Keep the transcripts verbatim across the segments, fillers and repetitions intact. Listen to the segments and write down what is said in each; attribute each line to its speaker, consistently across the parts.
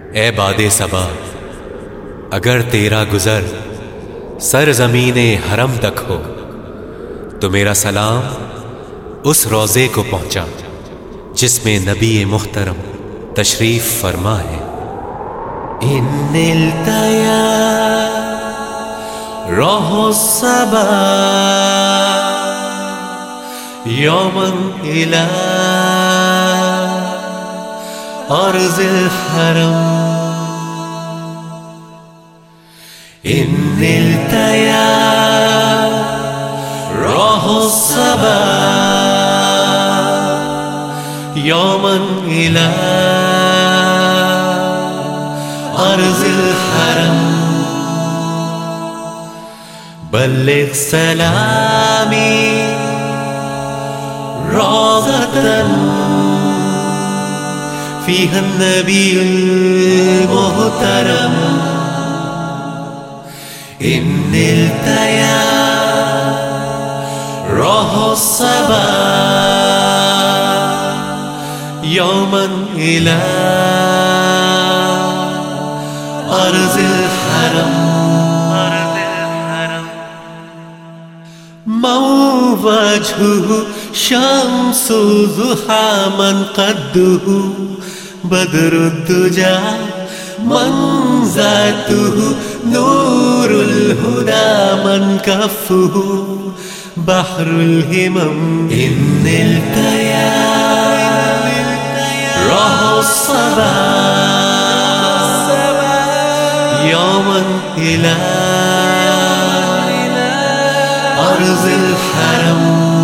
Speaker 1: ए बादे सबा, अगर तेरा गुजर सरजमीने हरम तक हो तो मेरा सलाम उस रोज़े को पहुंचा जिसमें नबी मुहतरम तशरीफ फरमा है। इन्निल तया रोहो सबा यौमन इला अर्ज़िल हरम। इन्निल तया रोहो सबा यौमन इला अर्ज़िल हरम। बल्लिग़ सलामी रौज़तन फ़ीहा नबीयुल मुहतरम। इन्निल तया रोहो सबा यौमन इला अर्ज़िल हरम। मौवजहुहु शम्सु ज़ुहा मन क़द्दुहु बद्रुद्दुजा मन ज़ातुहु नूरुल हुदा मन कफ़्फ़ुहु बहरुल हिमम। इन्निल तया रोहो सबा यौमन इला अर्ज़िल हरम।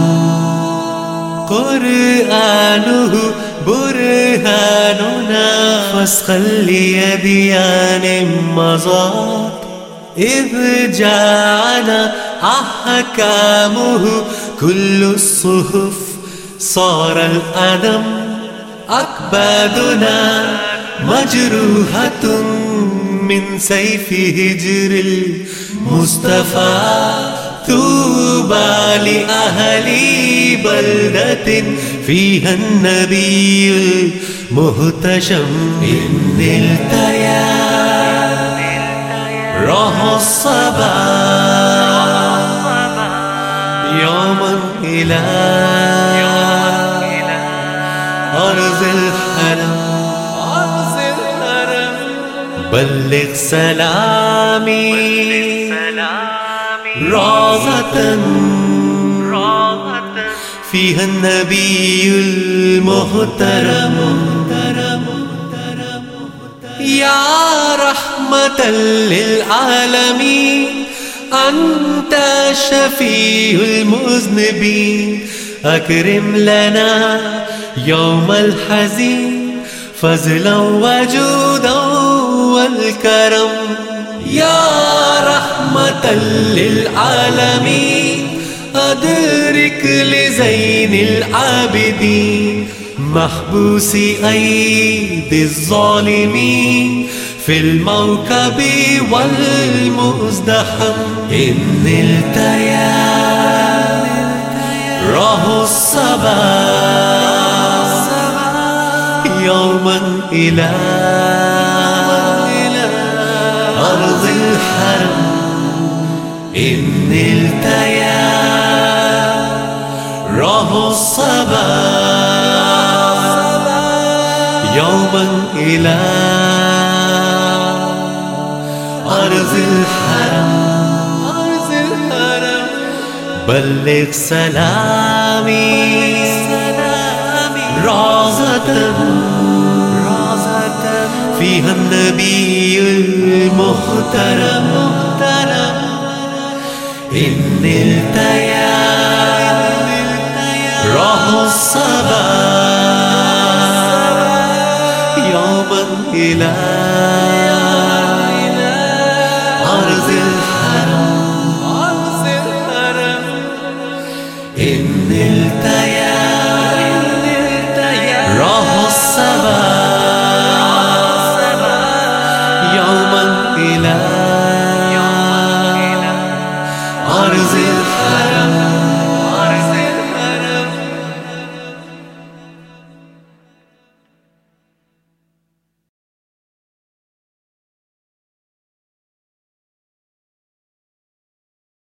Speaker 1: क़ुरआनुहु बुरहानुना फ़स्ख़ल्लि अदियान मज़ात इज़ जाअना अहकामुहु कुल्लु सुहुफ़ सारल अदम। अकबादुना मजरूहतुन मिन सैफ़ि हिज्रिल मुस्तफ़ा तूबा लि अहली बल्दतिन फ़ीहा नबीयुल मुहतशम। इन्निल तया रोहो सबा यौमन इला अर्ज़िल हरम। बल्लिग़ सलामी रौज़तन फ़ीहा नबीयुल मुहतरम। या रहमतल लिल आलमीन अंत शफ़ीउल मुज़निबीन। अकरिम लना यौमल हज़ीन फ़ज़लन वजूदन वल करम। या रहमतल लिल आलमीन अदरिक लिज़ैनिल आबिदीन महबूसी ऐदिज़ ज़ालिमीन फ़िल मौकबि वल मुज़दहम। इन्निल तया रोहो सबा यौमन इला अर्ज़िल हरम। इन्निल तया रोहो सबा यौमन इला अर्ज़िल हरम। बल्लिग़ सलामी रौज़तन फ़ीहा नबीयुल मुहतरम। इन्निल तया रोहो सबा यौमन इला